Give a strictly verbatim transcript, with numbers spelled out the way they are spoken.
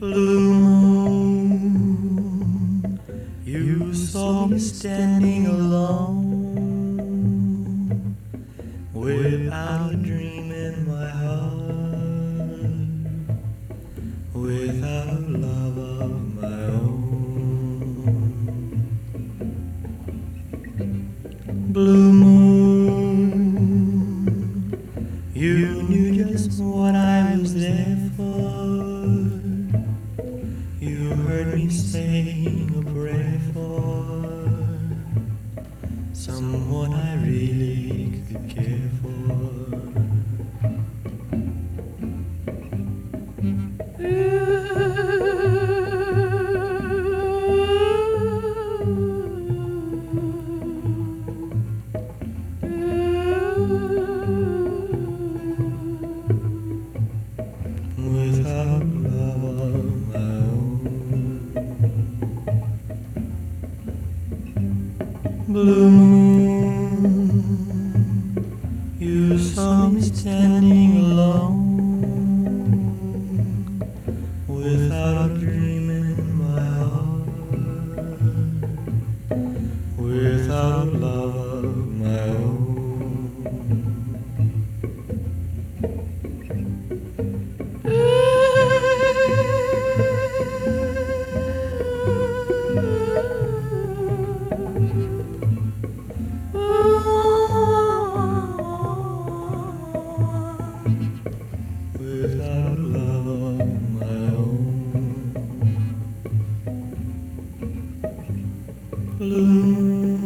Blue moon, you saw me standing alone, without a dream in my heart, without a love of my own. Blue moon, you knew just what I was there for. You heard me saying a prayer for someone I really could care for. Without love of my own. Blue moon, you saw me standing alone, without a dream in my heart, without love of my own. Without love of my own. Blue